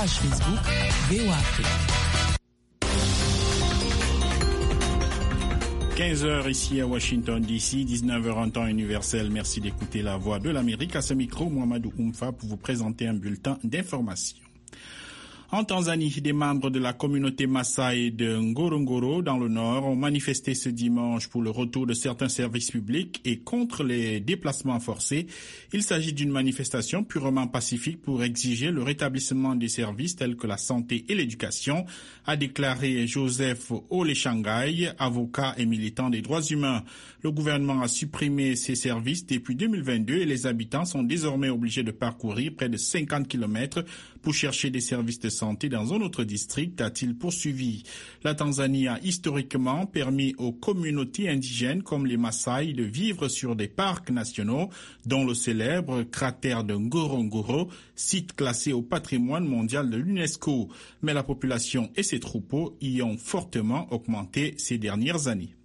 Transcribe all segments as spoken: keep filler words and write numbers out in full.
page Facebook V O A Afrique. quinze heures ici à Washington D C, dix-neuf heures en temps universel. Merci d'écouter la voix de l'Amérique. À ce micro, Mohamedou Oumfa pour vous présenter un bulletin d'information. En Tanzanie, des membres de la communauté Maasai de Ngorongoro dans le nord ont manifesté ce dimanche pour le retour de certains services publics et contre les déplacements forcés. Il s'agit d'une manifestation purement pacifique pour exiger le rétablissement des services tels que la santé et l'éducation, a déclaré Joseph Oleshangai, avocat et militant des droits humains. Le gouvernement a supprimé ces services depuis deux mille vingt-deux et les habitants sont désormais obligés de parcourir près de cinquante kilomètres pour chercher des services de santé dans un autre district, a-t-il poursuivi. La Tanzanie a historiquement permis aux communautés indigènes comme les Maasai de vivre sur des parcs nationaux, dont le célèbre cratère de Ngorongoro, site classé au patrimoine mondial de l'UNESCO. Mais la population et ses troupeaux y ont fortement augmenté ces dernières années.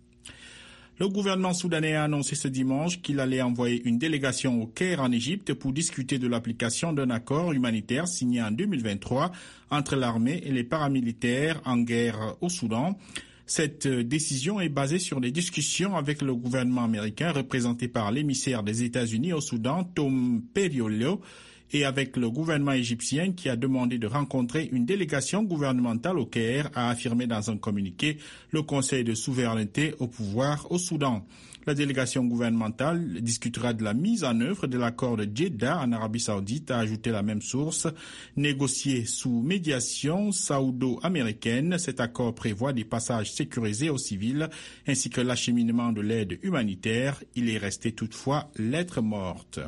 Le gouvernement soudanais a annoncé ce dimanche qu'il allait envoyer une délégation au Caire en Égypte pour discuter de l'application d'un accord humanitaire signé en deux mille vingt-trois entre l'armée et les paramilitaires en guerre au Soudan. Cette décision est basée sur des discussions avec le gouvernement américain représenté par l'émissaire des États-Unis au Soudan, Tom Perriello, et avec le gouvernement égyptien qui a demandé de rencontrer une délégation gouvernementale au Caire, a affirmé dans un communiqué le Conseil de souveraineté au pouvoir au Soudan. La délégation gouvernementale discutera de la mise en œuvre de l'accord de Jeddah en Arabie Saoudite, a ajouté la même source. Négocié sous médiation saoudo-américaine, cet accord prévoit des passages sécurisés aux civils ainsi que l'acheminement de l'aide humanitaire. Il est resté toutefois lettre morte.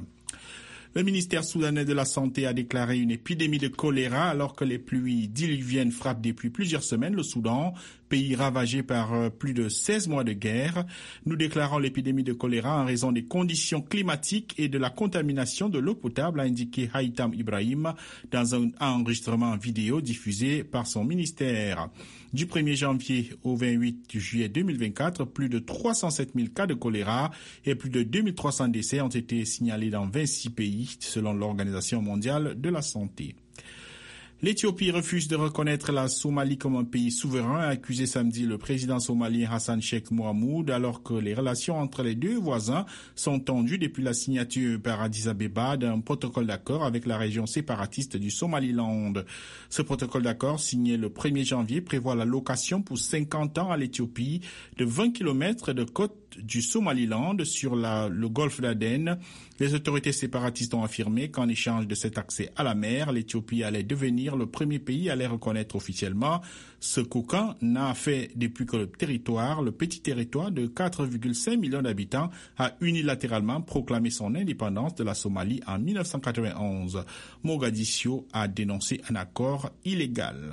Le ministère soudanais de la Santé a déclaré une épidémie de choléra alors que les pluies diluviennes frappent depuis plusieurs semaines le Soudan, pays ravagé par plus de seize mois de guerre. Nous déclarons l'épidémie de choléra en raison des conditions climatiques et de la contamination de l'eau potable, a indiqué Haïtam Ibrahim dans un enregistrement vidéo diffusé par son ministère. Du premier janvier au vingt-huit juillet deux mille vingt-quatre, plus de trois cent sept mille cas de choléra et plus de deux mille trois cents décès ont été signalés dans vingt-six pays, selon l'Organisation mondiale de la santé. L'Éthiopie refuse de reconnaître la Somalie comme un pays souverain, a accusé samedi le président somalien Hassan Sheikh Mohamud, alors que les relations entre les deux voisins sont tendues depuis la signature par Addis Abeba d'un protocole d'accord avec la région séparatiste du Somaliland. Ce protocole d'accord, signé le premier janvier, prévoit la location pour cinquante ans à l'Éthiopie de vingt kilomètres de côte du Somaliland sur la, le golfe d'Aden. Les autorités séparatistes ont affirmé qu'en échange de cet accès à la mer, l'Éthiopie allait devenir le premier pays à les reconnaître officiellement. Ce qu'aucun n'a fait depuis que le territoire, le petit territoire de quatre virgule cinq millions d'habitants, a unilatéralement proclamé son indépendance de la Somalie en mille neuf cent quatre-vingt-onze. Mogadiscio a dénoncé un accord illégal.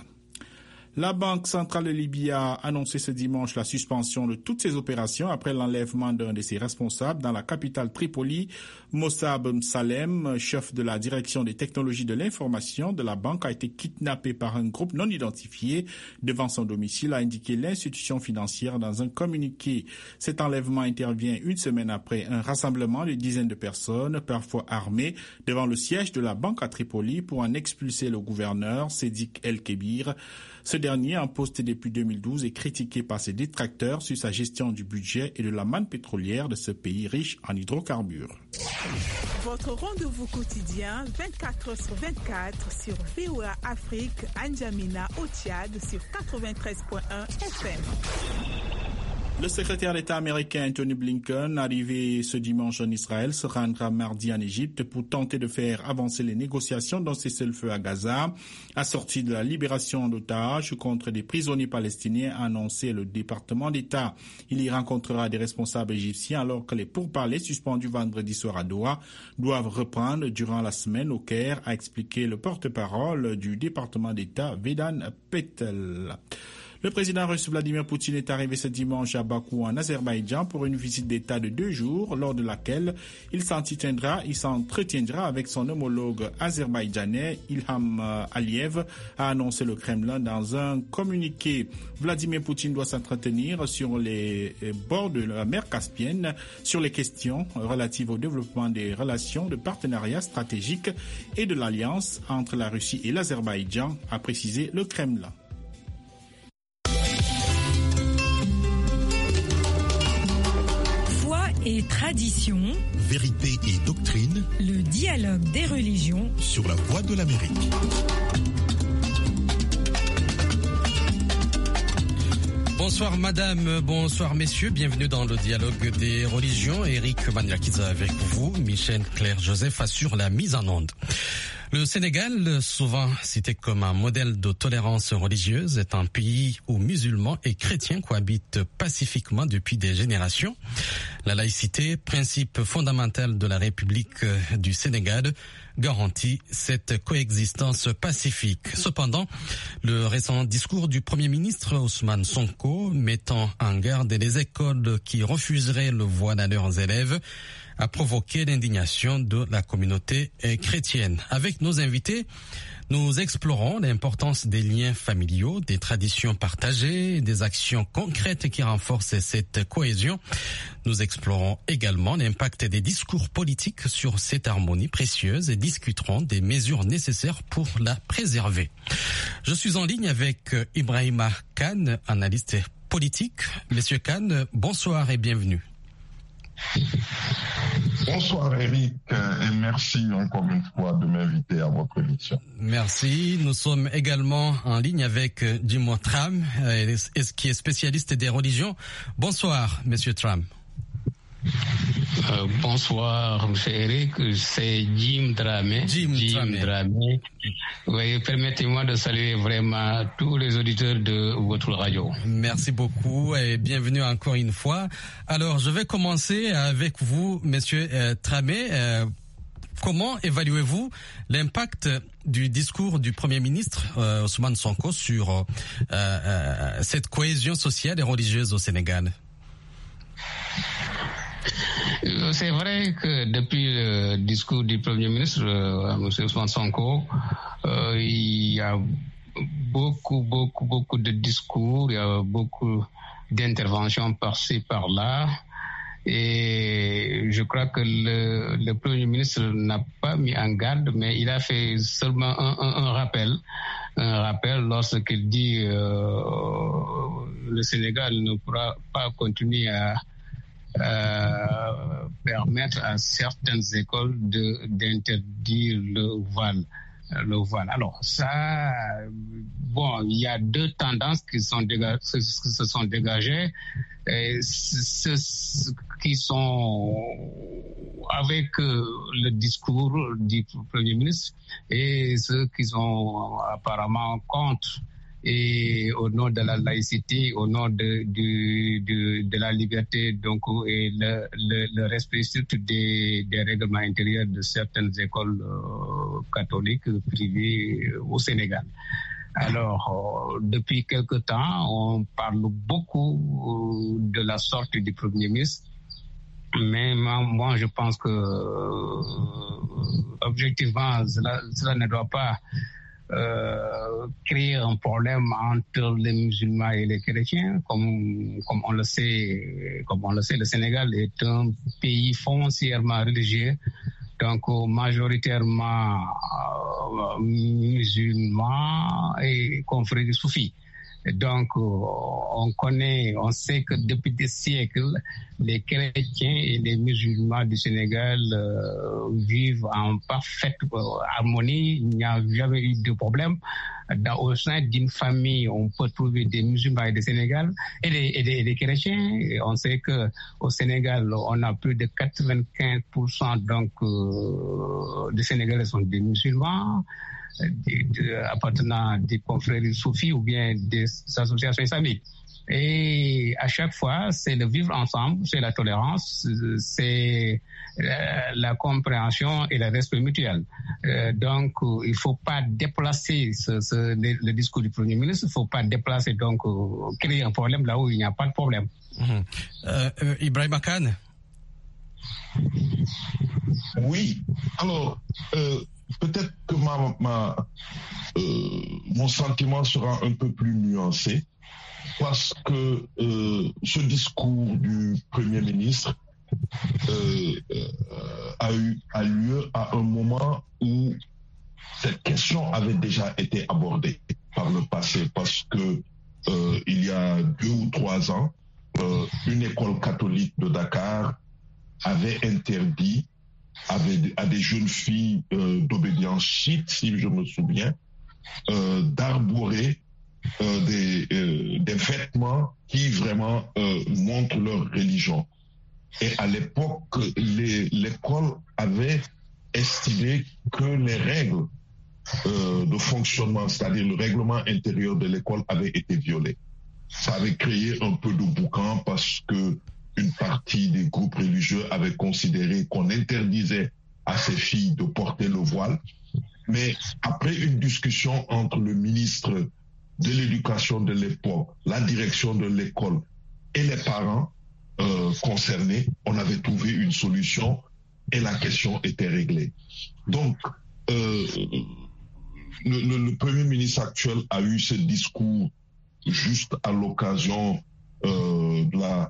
La Banque centrale de Libye a annoncé ce dimanche la suspension de toutes ses opérations après l'enlèvement d'un de ses responsables dans la capitale Tripoli. Mossab Msalem, chef de la direction des technologies de l'information de la banque, a été kidnappé par un groupe non identifié devant son domicile, a indiqué l'institution financière dans un communiqué. Cet enlèvement intervient une semaine après un rassemblement de dizaines de personnes, parfois armées, devant le siège de la banque à Tripoli pour en expulser le gouverneur, Sédik El-Kébir. Ce dernier, en poste depuis deux mille douze, est critiqué par ses détracteurs sur sa gestion du budget et de la manne pétrolière de ce pays riche en hydrocarbures. Votre rendez-vous quotidien, vingt-quatre heures sur vingt-quatre, sur V O A Afrique, N'Djamena au Tchad, sur quatre-vingt-treize point un F M. Le secrétaire d'État américain Anthony Blinken, arrivé ce dimanche en Israël, se rendra mardi en Égypte pour tenter de faire avancer les négociations d'un cessez-le-feu à Gaza, assorti de la libération d'otages contre des prisonniers palestiniens, a annoncé le département d'État. Il y rencontrera des responsables égyptiens alors que les pourparlers suspendus vendredi soir à Doha doivent reprendre durant la semaine au Caire, a expliqué le porte-parole du département d'État Vedan Patel. Le président russe Vladimir Poutine est arrivé ce dimanche à Bakou en Azerbaïdjan pour une visite d'État de deux jours, lors de laquelle il s'entretiendra, il s'entretiendra avec son homologue azerbaïdjanais Ilham Aliyev, a annoncé le Kremlin dans un communiqué. Vladimir Poutine doit s'entretenir sur les bords de la mer Caspienne sur les questions relatives au développement des relations de partenariat stratégique et de l'alliance entre la Russie et l'Azerbaïdjan, a précisé le Kremlin. Et tradition, vérité et doctrine, le dialogue des religions sur la Voix de l'Amérique. Bonsoir madame, bonsoir messieurs, bienvenue dans le dialogue des religions. Eric Maniakiza avec vous, Michel Claire Joseph assure la mise en onde. Le Sénégal, souvent cité comme un modèle de tolérance religieuse, est un pays où musulmans et chrétiens cohabitent pacifiquement depuis des générations. La laïcité, principe fondamental de la République du Sénégal, garantit cette coexistence pacifique. Cependant, le récent discours du Premier ministre Ousmane Sonko, mettant en garde les écoles qui refuseraient le voile à leurs élèves, a provoqué l'indignation de la communauté chrétienne. Avec nos invités, nous explorons l'importance des liens familiaux, des traditions partagées, des actions concrètes qui renforcent cette cohésion. Nous explorons également l'impact des discours politiques sur cette harmonie précieuse et discuterons des mesures nécessaires pour la préserver. Je suis en ligne avec Ibrahima Kane, analyste politique. Monsieur Kane, bonsoir et bienvenue. Bonsoir Eric et merci encore une fois de m'inviter à votre émission. Merci. Nous sommes également en ligne avec Jim Tram, qui est spécialiste des religions. Bonsoir, Monsieur Tram. Euh, bonsoir, M. Eric, c'est Jim Dramé. Jim, Jim Dramé. Oui, permettez-moi de saluer vraiment tous les auditeurs de votre radio. Merci beaucoup et bienvenue encore une fois. Alors, je vais commencer avec vous, M. Euh, Dramé. Euh, comment évaluez-vous l'impact du discours du Premier ministre euh, Ousmane Sonko sur euh, euh, cette cohésion sociale et religieuse au Sénégal? C'est vrai que depuis le discours du Premier ministre, euh, M. Ousmane Sonko, euh, il y a beaucoup, beaucoup, beaucoup de discours, il y a beaucoup d'interventions par-ci, par-là. Et je crois que le, le Premier ministre n'a pas mis en garde, mais il a fait seulement un, un, un rappel. Un rappel lorsqu'il dit euh, le Sénégal ne pourra pas continuer à Euh, permettre à certaines écoles de d'interdire le voile. Le voile. Alors ça, bon, il y a deux tendances qui sont dégagées, qui se sont dégagées, et ceux qui sont avec le discours du Premier ministre et ceux qui sont apparemment contre. Et au nom de la laïcité, au nom de, de, de, de la liberté, donc, et le, le, le respect surtout des, des règlements intérieurs de certaines écoles euh, catholiques privées au Sénégal. Alors, euh, depuis quelque temps, on parle beaucoup euh, de la sortie du Premier ministre. Mais moi, je pense que, euh, objectivement, cela, cela ne doit pas Euh, créer un problème entre les musulmans et les chrétiens, comme comme on le sait, comme on le sait, le Sénégal est un pays foncièrement religieux, donc majoritairement euh, musulmans et confréries soufis. Donc, on connaît, on sait que depuis des siècles, les chrétiens et les musulmans du Sénégal euh, vivent en parfaite harmonie. Il n'y a jamais eu de problème. Dans, au sein d'une famille, on peut trouver des musulmans et des Sénégal et des, et des, et des chrétiens. Et on sait que au Sénégal, on a plus de quatre-vingt-quinze pour cent donc euh, des Sénégalais sont des musulmans. De, de, appartenant des confréries soufis ou bien des associations islamiques. Et à chaque fois, c'est le vivre ensemble, c'est la tolérance, c'est la compréhension et le respect mutuel. Euh, donc, il ne faut pas déplacer ce, ce, le, le discours du Premier ministre, il ne faut pas déplacer, donc créer un problème là où il n'y a pas de problème. Mmh. Euh, euh, Ibrahima Kane. Oui, alors, euh, peut-être que ma, ma, euh, mon sentiment sera un peu plus nuancé, parce que euh, ce discours du Premier ministre euh, euh, a eu a lieu à un moment où cette question avait déjà été abordée par le passé, parce que euh, il y a deux ou trois ans, euh, une école catholique de Dakar avait interdit avait, à des jeunes filles euh, d'obédience chiite, si je me souviens, euh, d'arborer euh, des, euh, des vêtements qui vraiment euh, montrent leur religion. Et à l'époque, les, l'école avait estimé que les règles euh, de fonctionnement, c'est-à-dire le règlement intérieur de l'école, avaient été violées. Ça avait créé un peu de boucan parce que une partie des groupes religieux avait considéré qu'on interdisait à ces filles de porter le voile. Mais après une discussion entre le ministre de l'Éducation de l'époque, la direction de l'école et les parents euh, concernés, on avait trouvé une solution et la question était réglée. Donc, euh, le, le, le Premier ministre actuel a eu ce discours juste à l'occasion euh, de la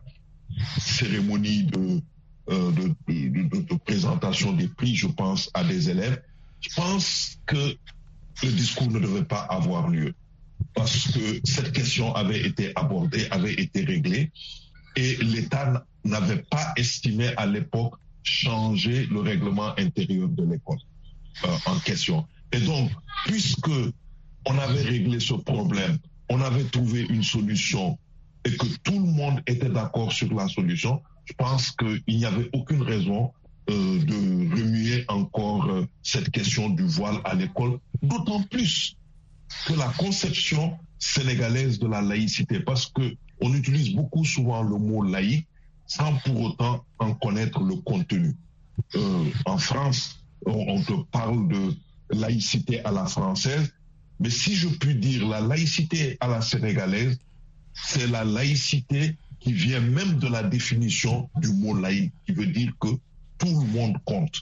cérémonie de, euh, de, de, de, de présentation des prix, je pense, à des élèves. Je pense que le discours ne devait pas avoir lieu parce que cette question avait été abordée, avait été réglée et l'État n'avait pas estimé à l'époque changer le règlement intérieur de l'école euh, en question. Et donc, puisque on avait réglé ce problème, on avait trouvé une solution et que tout le monde était d'accord sur la solution, je pense qu'il n'y avait aucune raison euh, de remuer encore euh, cette question du voile à l'école, d'autant plus que la conception sénégalaise de la laïcité, parce que on utilise beaucoup souvent le mot laïque sans pour autant en connaître le contenu. Euh, en France, on, on te parle de laïcité à la française, mais si je puis dire la laïcité à la sénégalaise, c'est la laïcité qui vient même de la définition du mot laïque, qui veut dire que tout le monde compte.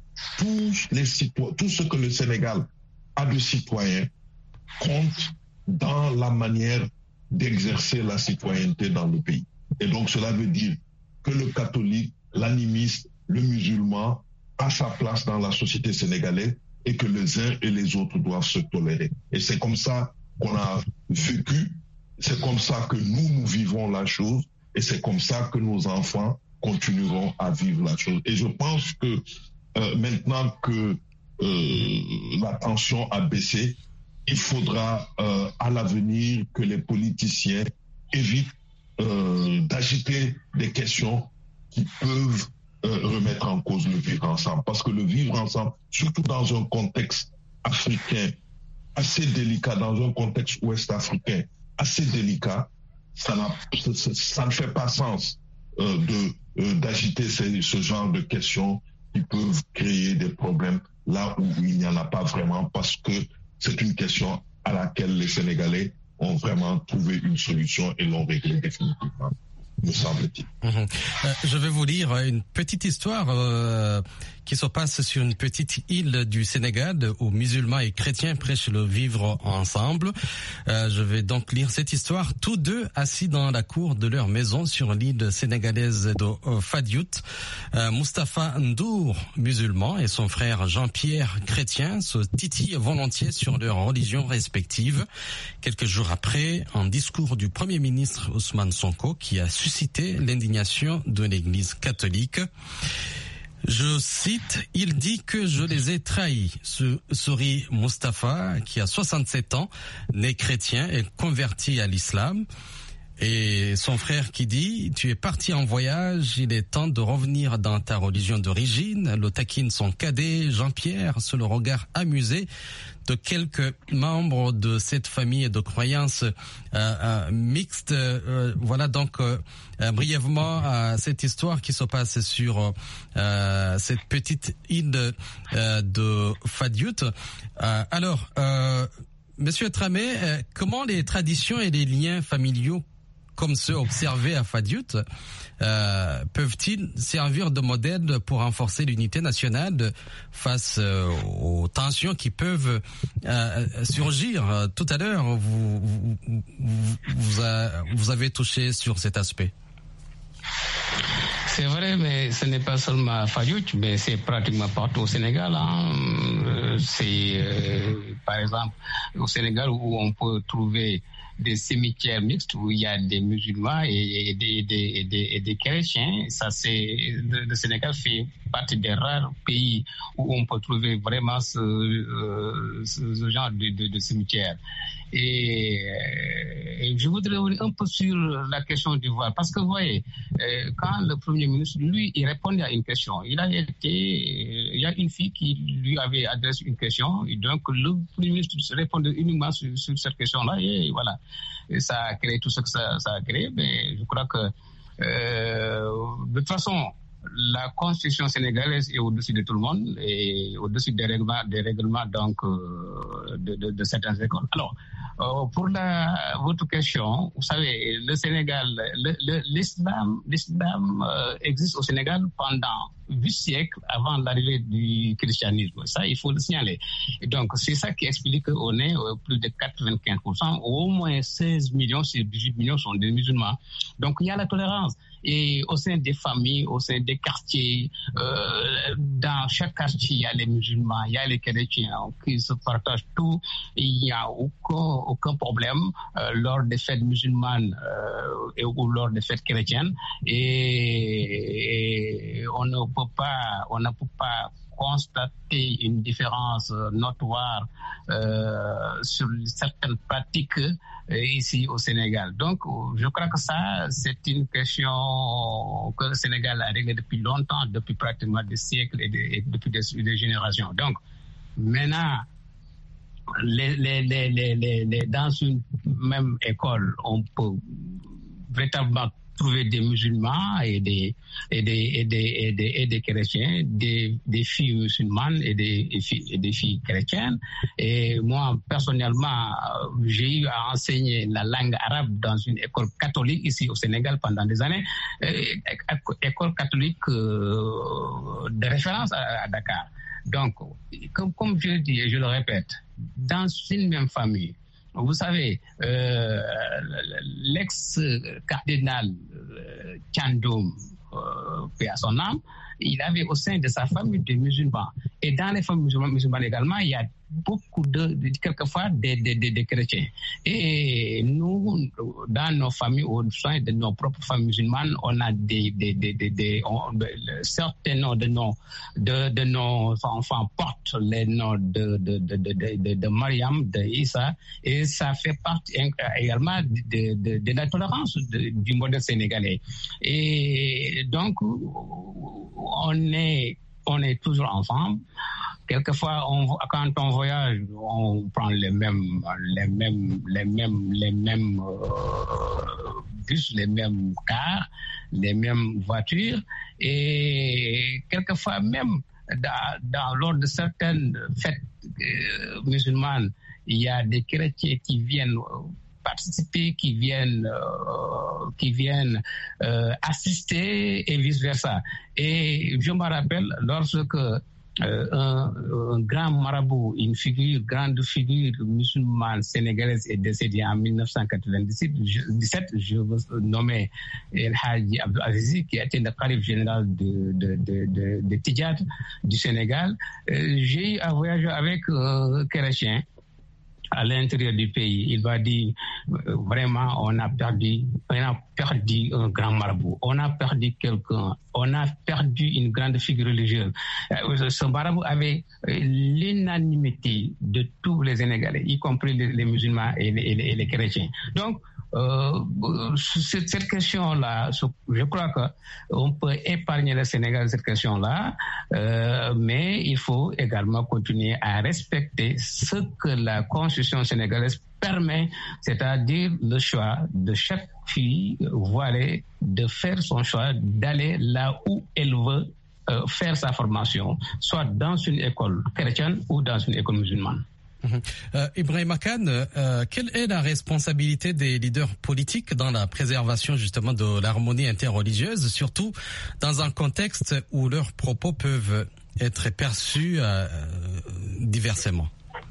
Tous les citoyens, tout ce que le Sénégal a de citoyens compte dans la manière d'exercer la citoyenneté dans le pays. Et donc cela veut dire que le catholique, l'animiste, le musulman a sa place dans la société sénégalaise et que les uns et les autres doivent se tolérer. Et c'est comme ça qu'on a vécu. C'est comme ça que nous, nous vivons la chose et c'est comme ça que nos enfants continueront à vivre la chose. Et je pense que euh, maintenant que euh, la tension a baissé, il faudra euh, à l'avenir que les politiciens évitent euh, d'agiter des questions qui peuvent euh, remettre en cause le vivre ensemble. Parce que le vivre ensemble, surtout dans un contexte africain assez délicat, dans un contexte ouest-africain, assez délicat, ça, n'a, ça, ça ne fait pas sens euh, de, euh, d'agiter ces, ce genre de questions qui peuvent créer des problèmes là où il n'y en a pas vraiment, parce que c'est une question à laquelle les Sénégalais ont vraiment trouvé une solution et l'ont réglée définitivement, me semble-t-il. Mmh. Euh, je vais vous lire une petite histoire euh, qui se passe sur une petite île du Sénégal où musulmans et chrétiens prêchent le vivre ensemble. Euh, je vais donc lire cette histoire. Tous deux assis dans la cour de leur maison sur l'île sénégalaise de euh, Fadiout. Euh, Mustapha Ndour, musulman, et son frère Jean-Pierre, chrétien, se titillent volontiers sur leurs religions respectives. Quelques jours après, un discours du Premier ministre Ousmane Sonko qui a suscité l'indignation de l'Église catholique. Je cite, « Il dit que je les ai trahis », sourit Mustapha, qui a soixante-sept ans, né chrétien et converti à l'islam. Et son frère qui dit « Tu es parti en voyage, il est temps de revenir dans ta religion d'origine ». Le taquine son cadet, Jean-Pierre, sous le regard amusé de quelques membres de cette famille de croyances euh, euh, mixtes. Euh, voilà donc euh, euh, brièvement euh, cette histoire qui se passe sur euh, cette petite île euh, de Fadiout. Euh, alors, euh, Monsieur Tramé, euh, comment les traditions et les liens familiaux comme ceux observés à Fadiout, euh, peuvent-ils servir de modèle pour renforcer l'unité nationale face euh, aux tensions qui peuvent euh, surgir? Tout à l'heure, vous, vous, vous, vous, a, vous avez touché sur cet aspect. C'est vrai, mais ce n'est pas seulement à Fadiout, mais c'est pratiquement partout au Sénégal. Hein. C'est, euh, par exemple, au Sénégal où on peut trouver des cimetières mixtes où il y a des musulmans et, et, des, des, et, des, et des chrétiens. Ça, c'est, le, le Sénégal fait partie des rares pays où on peut trouver vraiment ce, euh, ce, ce genre de, de, de cimetière. Et, et je voudrais revenir un peu sur la question du voile, parce que vous voyez, euh, quand le Premier ministre, lui, il répondait à une question, il a été, il y a une fille qui lui avait adressé une question, et donc le Premier ministre répondait uniquement sur, sur cette question-là, et voilà. Et ça a créé tout ce que ça, ça a créé, mais je crois que euh, de toute façon, la constitution sénégalaise est au-dessus de tout le monde et au-dessus des règlements, des règlements donc euh, de, de, de certaines écoles. Alors, euh, pour la, votre question, vous savez, le Sénégal, le, le, l'islam, l'islam euh, existe au Sénégal pendant huit siècles avant l'arrivée du christianisme. Ça, il faut le signaler. Et donc, c'est ça qui explique qu'on est euh, plus de quatre-vingt-quinze pour cent, au moins seize millions sur dix-huit millions sont des musulmans. Donc, il y a la tolérance. Et au sein des familles, au sein des quartiers, euh, dans chaque quartier, il y a les musulmans, il y a les chrétiens qui se partagent tout. Il n'y a aucun, aucun problème euh, lors des fêtes musulmanes euh, et, ou lors des fêtes chrétiennes. Et, et on ne peut pas, on ne peut pas constater une différence notoire euh, sur certaines pratiques euh, ici au Sénégal. Donc, je crois que ça, c'est une question que le Sénégal a réglée depuis longtemps, depuis pratiquement des siècles et, de, et depuis des, des générations. Donc, maintenant, les, les, les, les, les, les, dans une même école, on peut véritablement trouver des musulmans et des et des et des et des, et des chrétiens, des des filles musulmanes et des et, filles, et des filles chrétiennes. Et moi personnellement, j'ai eu à enseigner la langue arabe dans une école catholique ici au Sénégal pendant des années, école catholique euh, de référence à, à Dakar. Donc, comme comme je le dis et je le répète, dans une même famille. Vous savez, euh, l'ex-cardinal euh, Thiandoum, euh, paix à son âme, il avait au sein de sa famille des musulmans. Et dans les familles musulmanes, musulmanes également, il y a beaucoup de, de quelquefois des, des, des, des chrétiens. Et nous, dans nos familles, au sein de nos propres familles musulmanes, on a des, des, des, des, des on, de, certains noms de nos, de, de nos enfants portent les noms de, de, de, de, de, de Mariam, de Issa, et ça fait partie également de, de, de la tolérance de, du modèle sénégalais. Et donc, on est, on est toujours ensemble. Quelquefois, on, quand on voyage, on prend les mêmes, les mêmes, les mêmes, les mêmes euh, bus, les mêmes cars, les mêmes voitures, et quelquefois même dans, dans lors de certaines fêtes euh, musulmanes, il y a des chrétiens qui viennent participer, qui viennent, euh, qui viennent euh, assister et vice versa. Et je me rappelle lorsque Euh, un, un grand marabout, une figure, grande figure musulmane sénégalaise est décédée en mille neuf cent quatre-vingt-dix-sept. Je veux nommer El Hadji Abdou Azizi, qui a été le calife général de, de, de, de, de Tidjad du Sénégal. Euh, j'ai eu à voyager avec un euh, chrétien à l'intérieur du pays. Il va dire euh, vraiment on a perdu, on a perdu un grand marabout, on a perdu quelqu'un, on a perdu une grande figure religieuse. Euh, ce marabout avait euh, l'unanimité de tous les Sénégalais, y compris les, les musulmans et les, et les, et les chrétiens. Donc euh, cette, cette question-là, je crois qu'on peut épargner le Sénégal cette question-là, euh, mais il faut également continuer à respecter ce que la Constitution sénégalaise permet, c'est-à-dire le choix de chaque fille voilée de faire son choix, d'aller là où elle veut euh, faire sa formation, soit dans une école chrétienne ou dans une école musulmane. Mmh. Euh, Ibrahima Kane, euh, quelle est la responsabilité des leaders politiques dans la préservation justement de l'harmonie interreligieuse, surtout dans un contexte où leurs propos peuvent être perçus euh, diversement?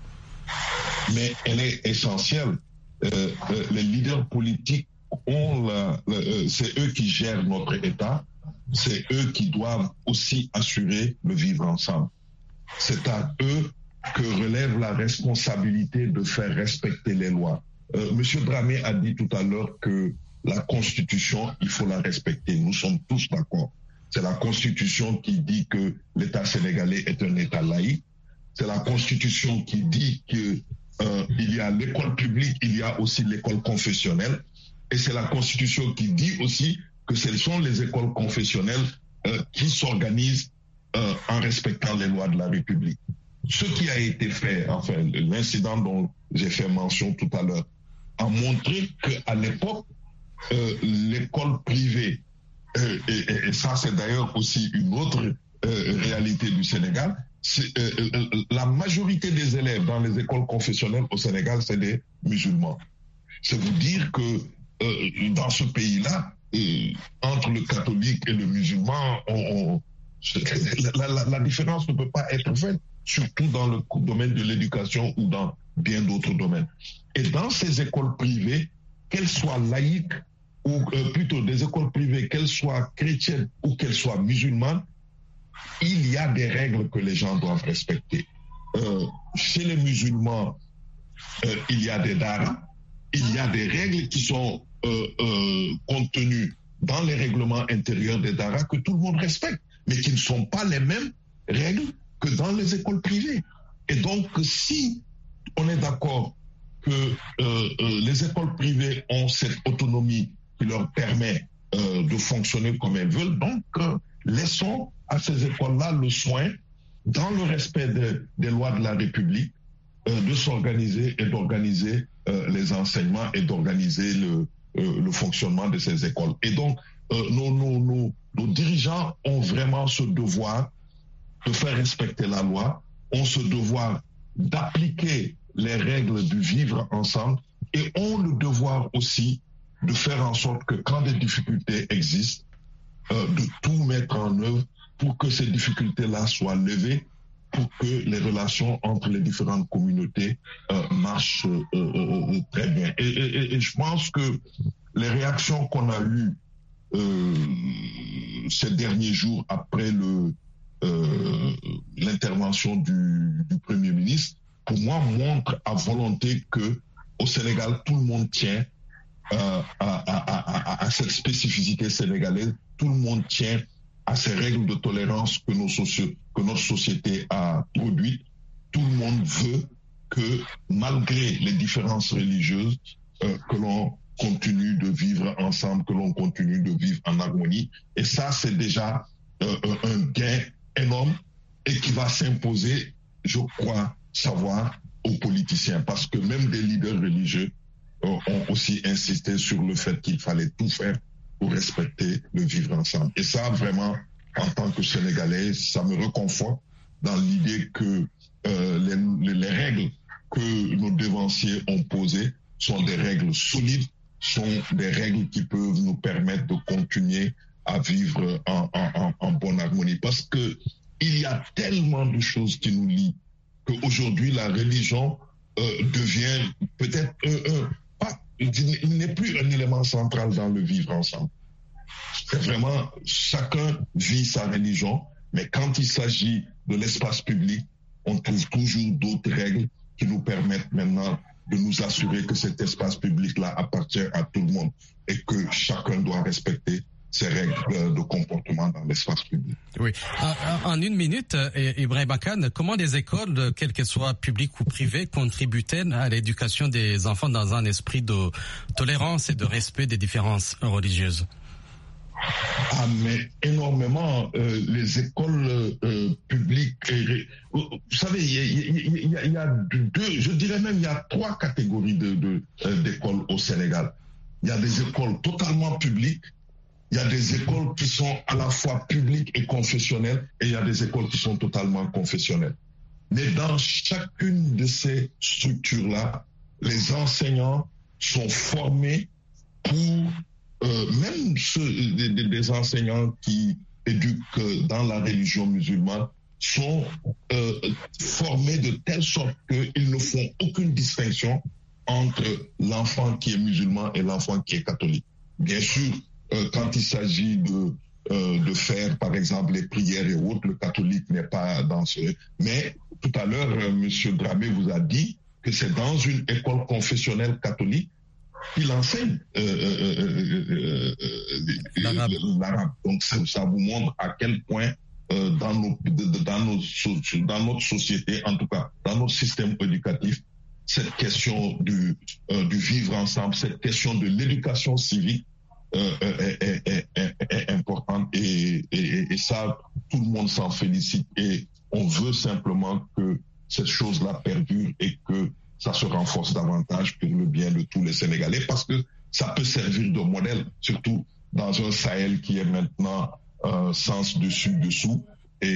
Mais elle est essentielle. Euh, euh, les leaders politiques ont la, la, euh, c'est eux qui gèrent notre État, c'est eux qui doivent aussi assurer le vivre ensemble. C'est à eux que relève la responsabilité de faire respecter les lois. Euh, Monsieur Dramé a dit tout à l'heure que la Constitution, il faut la respecter. Nous sommes tous d'accord. C'est la Constitution qui dit que l'État sénégalais est un État laïque. C'est la Constitution qui dit que euh, il y a l'école publique, il y a aussi l'école confessionnelle. Et c'est la Constitution qui dit aussi que ce sont les écoles confessionnelles euh, qui s'organisent euh, en respectant les lois de la République. Ce qui a été fait, enfin, l'incident dont j'ai fait mention tout à l'heure, a montré qu'à l'époque, euh, l'école privée, euh, et, et ça c'est d'ailleurs aussi une autre euh, réalité du Sénégal, c'est, euh, euh, la majorité des élèves dans les écoles confessionnelles au Sénégal, c'est des musulmans. C'est vous dire que euh, dans ce pays-là, euh, entre le catholique et le musulman, on, on, la, la, la différence ne peut pas être faite, surtout dans le domaine de l'éducation ou dans bien d'autres domaines. Et dans ces écoles privées, qu'elles soient laïques, ou euh, plutôt des écoles privées, qu'elles soient chrétiennes ou qu'elles soient musulmanes, il y a des règles que les gens doivent respecter. Euh, chez les musulmans, euh, il y a des daras, il y a des règles qui sont euh, euh, contenues dans les règlements intérieurs des daras que tout le monde respecte, mais qui ne sont pas les mêmes règles que dans les écoles privées. Et donc, si on est d'accord que euh, euh, les écoles privées ont cette autonomie qui leur permet euh, de fonctionner comme elles veulent, donc euh, laissons à ces écoles-là le soin, dans le respect de, des lois de la République, euh, de s'organiser et d'organiser euh, les enseignements et d'organiser le, euh, le fonctionnement de ces écoles. Et donc, euh, nos, nos, nos, nos dirigeants ont vraiment ce devoir de faire respecter la loi, ont ce devoir d'appliquer les règles du vivre ensemble et ont le devoir aussi de faire en sorte que quand des difficultés existent, euh, de tout mettre en œuvre pour que ces difficultés-là soient levées, pour que les relations entre les différentes communautés euh, marchent euh, euh, très bien. Et, et, et je pense que les réactions qu'on a eues euh, ces derniers jours après le Euh, l'intervention du, du Premier ministre, pour moi, montre à volonté que au Sénégal, tout le monde tient euh, à, à, à, à cette spécificité sénégalaise, tout le monde tient à ces règles de tolérance que, nos soci- que notre société a produites. Tout le monde veut que, malgré les différences religieuses, euh, que l'on continue de vivre ensemble, que l'on continue de vivre en harmonie. Et ça, c'est déjà euh, un gain énorme et qui va s'imposer, je crois, savoir aux politiciens, parce que même des leaders religieux euh, ont aussi insisté sur le fait qu'il fallait tout faire pour respecter le vivre ensemble. Et ça, vraiment, en tant que Sénégalais, ça me reconforte dans l'idée que euh, les, les, les règles que nos devanciers ont posées sont des règles solides, sont des règles qui peuvent nous permettre de continuer à vivre en, en, en bonne harmonie. Parce que il y a tellement de choses qui nous lient qu'aujourd'hui, la religion euh, devient peut-être, euh, euh, pas, il n'est plus un élément central dans le vivre ensemble. C'est vraiment, chacun vit sa religion, mais quand il s'agit de l'espace public, on trouve toujours d'autres règles qui nous permettent maintenant de nous assurer que cet espace public-là appartient à tout le monde et que chacun doit respecter ces règles de comportement dans l'espace public. Oui. En, en une minute, Ibrahim Khan, comment les écoles, quelles qu'elles soient publiques ou privées, contribuent-elles à l'éducation des enfants dans un esprit de tolérance et de respect des différences religieuses? Ah, mais énormément. Euh, les écoles euh, publiques, euh, vous savez, il y, y, y a deux, je dirais même, il y a trois catégories de, de, euh, d'écoles au Sénégal. Il y a des écoles totalement publiques, il y a des écoles qui sont à la fois publiques et confessionnelles, et il y a des écoles qui sont totalement confessionnelles. Mais dans chacune de ces structures-là, les enseignants sont formés pour Euh, même ceux, des, des enseignants qui éduquent dans la religion musulmane sont euh, formés de telle sorte qu'ils ne font aucune distinction entre l'enfant qui est musulman et l'enfant qui est catholique. Bien sûr, euh, quand il s'agit de, euh, de faire, par exemple, les prières et autres, le catholique n'est pas dans ce... Mais tout à l'heure, euh, M. Dramé vous a dit que c'est dans une école confessionnelle catholique qu'il enseigne euh, euh, euh, euh, l'arabe. l'arabe. Donc ça, ça vous montre à quel point euh, dans, nos, de, de, dans, nos, dans notre société, en tout cas dans notre système éducatif, cette question du, euh, du vivre ensemble, cette question de l'éducation civique euh, est, est, est, est, est importante et, et, et ça, tout le monde s'en félicite et on veut simplement que cette chose-là perdure et que ça se renforce davantage pour le bien de tous les Sénégalais parce que ça peut servir de modèle, surtout dans un Sahel qui est maintenant euh, sens dessus-dessous.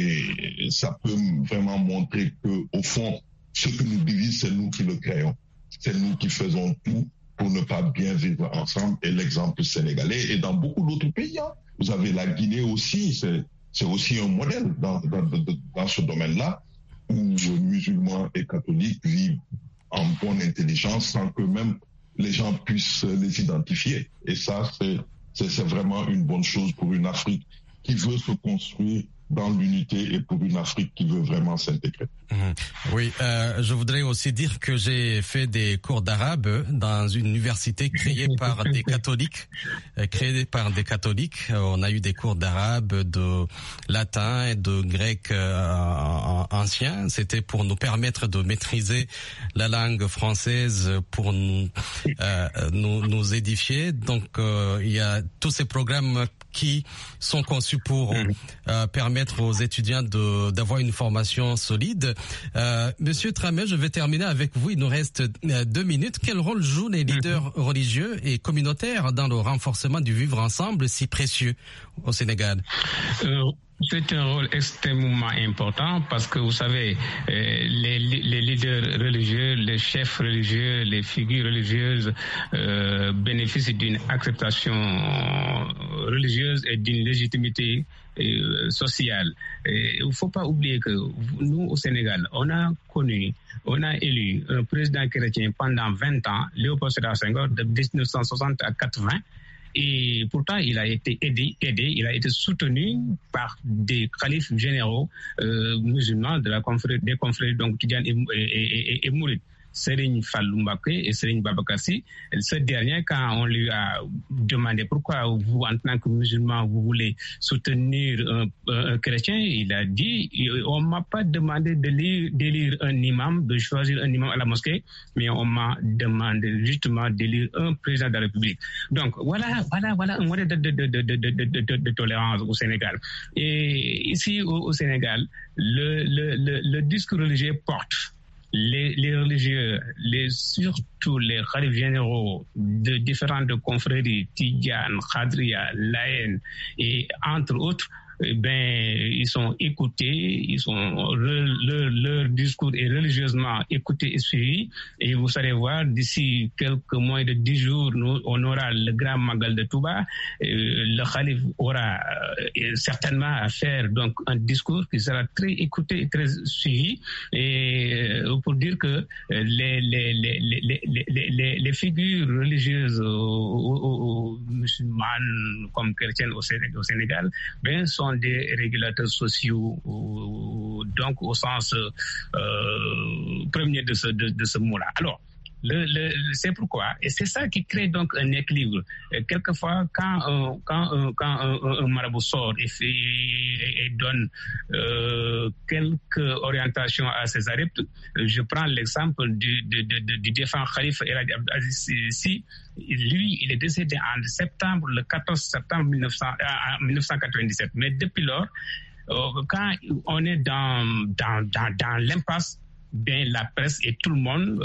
Et ça peut vraiment montrer qu'au fond, ce qui nous divise, c'est nous qui le créons. C'est nous qui faisons tout pour ne pas bien vivre ensemble. Et l'exemple sénégalais et dans beaucoup d'autres pays. Hein. Vous avez la Guinée aussi, c'est, c'est aussi un modèle dans, dans, dans ce domaine-là où musulmans et catholiques vivent en bonne intelligence sans que même les gens puissent les identifier. Et ça, c'est, c'est, c'est vraiment une bonne chose pour une Afrique qui veut se construire dans l'unité et pour une Afrique qui veut vraiment s'intégrer. Mmh. Oui, euh, je voudrais aussi dire que j'ai fait des cours d'arabe dans une université créée par des catholiques, euh, créée par des catholiques. On a eu des cours d'arabe, de latin et de grec euh, ancien. C'était pour nous permettre de maîtriser la langue française, pour nous euh, nous, nous édifier. Donc, euh, il y a tous ces programmes qui sont conçus pour euh, permettre aux étudiants de, d'avoir une formation solide. Euh, Monsieur Dramé, je vais terminer avec vous. Il nous reste euh, deux minutes. Quel rôle jouent les leaders religieux et communautaires dans le renforcement du vivre ensemble si précieux au Sénégal? euh... C'est un rôle extrêmement important parce que vous savez, euh, les, les leaders religieux, les chefs religieux, les figures religieuses euh, bénéficient d'une acceptation religieuse et d'une légitimité euh, sociale. Et il ne faut pas oublier que nous, au Sénégal, on a connu, on a élu un président chrétien pendant vingt ans, Léopold Sédar Senghor, de dix-neuf cent soixante à quatre-vingts. Et pourtant, il a été aidé, aidé, il a été soutenu par des khalifes généraux euh, musulmans de la confrérie, des confréries donc Tidjane et, et, et, et Mouride. Serigne Fallou Mbacké et Serigne Babacar Sy. Ce dernier, quand on lui a demandé pourquoi vous, en tant que musulman, vous voulez soutenir un, un chrétien, il a dit, on m'a pas demandé de lire, d'élire un imam, de choisir un imam à la mosquée, mais on m'a demandé justement d'élire un président de la République. Donc voilà, voilà, voilà un modèle de, de, de, de, de, de, de, de tolérance au Sénégal. Et ici au, au Sénégal, le, le, le, le discours religieux porte. Les, les religieux, les, surtout les khalifes généraux de différentes confréries, Tidjane, Khadria, Layen et entre autres, eh ben, ils sont écoutés, ils sont, leur, leur discours est religieusement écouté et suivi. Et vous allez voir, d'ici quelques mois de dix jours, nous, on aura le grand Magal de Touba. Le Khalif aura euh, certainement à faire donc un discours qui sera très écouté et très suivi. Et euh, pour dire que les, les, les, les, les, les, les figures religieuses musulmanes comme chrétiennes au Sénégal, ben, sont des régulateurs sociaux, donc au sens euh, premier de ce, de, de ce mot-là. Alors, Le, le, c'est pourquoi, et c'est ça qui crée donc un équilibre. Et quelquefois, quand, euh, quand, euh, quand un, un marabout sort et, fait, et, et donne euh, quelques orientations à ses adeptes, je prends l'exemple du, du, du, du défunt Khalifa El Hadji Abdou Aziz Sy. Lui, il est décédé en septembre, le quatorze septembre mille neuf cent quatre-vingt-dix-sept. Mais depuis lors, euh, quand on est dans, dans, dans, dans l'impasse, bien la presse et tout le monde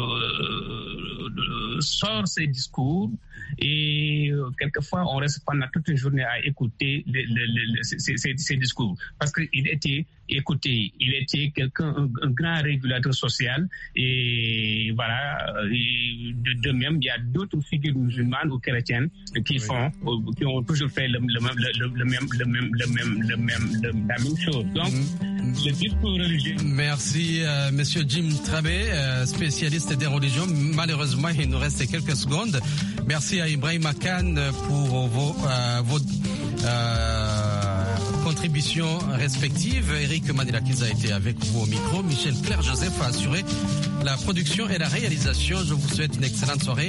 euh, sort ses discours et euh, quelquefois on reste pendant toute une journée à écouter les, les, les, ces, ces, ces discours parce qu'il était écouté, il était quelqu'un, un, un grand régulateur social et voilà, et de, de même il y a d'autres figures musulmanes ou chrétiennes qui font, oui. qui ont toujours fait le, le, le, le même, le même, le même, le même, le, la même chose. Donc, mmh. le discours religieux. Merci, euh, Monsieur Jim Trabé, euh, spécialiste des religions. Malheureusement, il nous reste quelques secondes. Merci à Ibrahim Khan pour vos, euh, vos euh, contributions respectives. Eric Manilakiza a été avec vous au micro. Michel Claire Joseph a assuré la production et la réalisation. Je vous souhaite une excellente soirée.